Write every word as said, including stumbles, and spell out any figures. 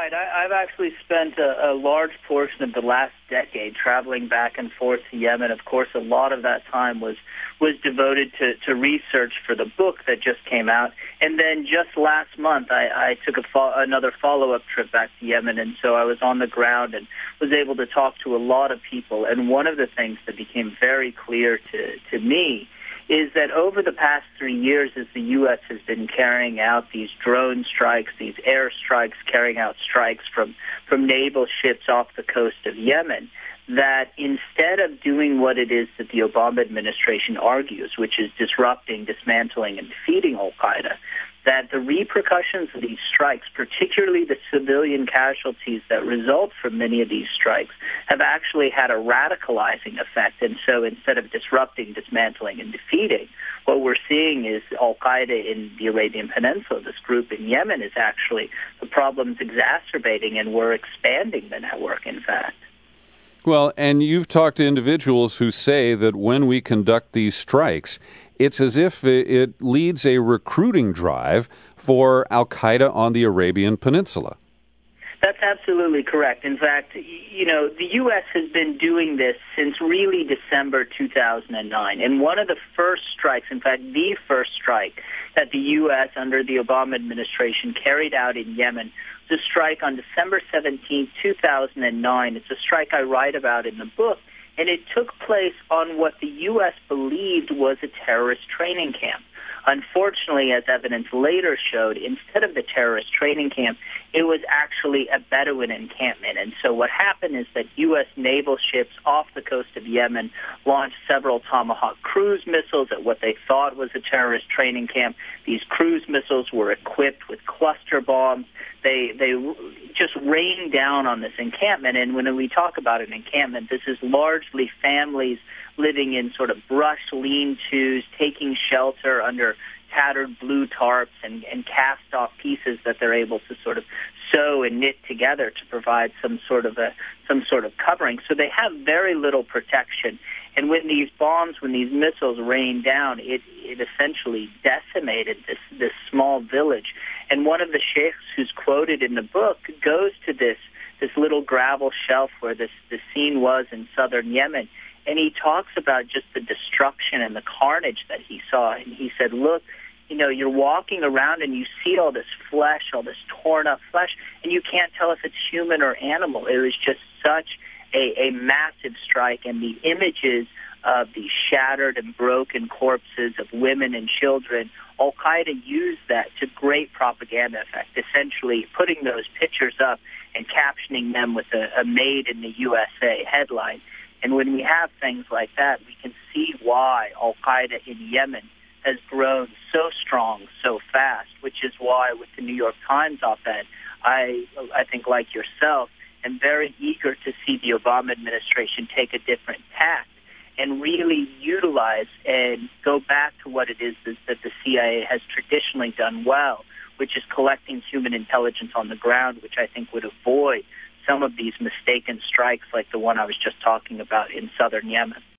Right. I, I've actually spent a, a large portion of the last decade traveling back and forth to Yemen. Of course, a lot of that time was was devoted to, to research for the book that just came out. And then just last month, I, I took a fo- another follow-up trip back to Yemen, and so I was on the ground and was able to talk to a lot of people. And one of the things that became very clear to, to me is that over the past three years, as the U S has been carrying out these drone strikes, these air strikes, carrying out strikes from, from naval ships off the coast of Yemen, that instead of doing what it is that the Obama administration argues, which is disrupting, dismantling, and defeating al-Qaeda, that the repercussions of these strikes, particularly the civilian casualties that result from many of these strikes, have actually had a radicalizing effect. And so instead of disrupting, dismantling, and defeating, what we're seeing is al-Qaeda in the Arabian Peninsula, this group in Yemen, is actually the problems exacerbating, and we're expanding the network, in fact. Well, and you've talked to individuals who say that when we conduct these strikes, it's as if it leads a recruiting drive for al-Qaeda on the Arabian Peninsula. That's absolutely correct. In fact, you know, the U S has been doing this since really December two thousand nine. And one of the first strikes, in fact, the first strike that the U S under the Obama administration carried out in Yemen was a strike on December seventeenth, two thousand nine. It's a strike I write about in the book. And it took place on what the U S believed was a terrorist training camp. Unfortunately, as evidence later showed, instead of the terrorist training camp, it was actually a Bedouin encampment. And so what happened is that U S naval ships off the coast of Yemen launched several Tomahawk cruise missiles at what they thought was a terrorist training camp. These cruise missiles were equipped with cluster bombs. They they just rained down on this encampment. And when we talk about an encampment, this is largely families living in sort of brush lean-tos, taking shelter under tattered blue tarps and, and cast-off pieces that they're able to sort of sew and knit together to provide some sort of a some sort of covering. So they have very little protection. And when these bombs, when these missiles rained down, it, it essentially decimated this, this small village. And one of the sheikhs who's quoted in the book goes to this this little gravel shelf where this, this scene was in southern Yemen, and he talks about just the destruction and the carnage that he saw. And he said, look, you know, you're walking around and you see all this flesh, all this torn up flesh, and you can't tell if it's human or animal. It was just such a, a massive strike, and the images of the shattered and broken corpses of women and children, al-Qaeda used that to great propaganda effect, essentially putting those pictures up and captioning them with a, a Made in the U S A headline. And when we have things like that, we can see why al-Qaeda in Yemen has grown so strong, so fast, which is why with the New York Times op-ed, I, I think like yourself, am very eager to see the Obama administration take a different tack and really utilize and go back to what it is that the C I A has traditionally done well, which is collecting human intelligence on the ground, which I think would avoid some of these mistaken strikes like the one I was just talking about in southern Yemen.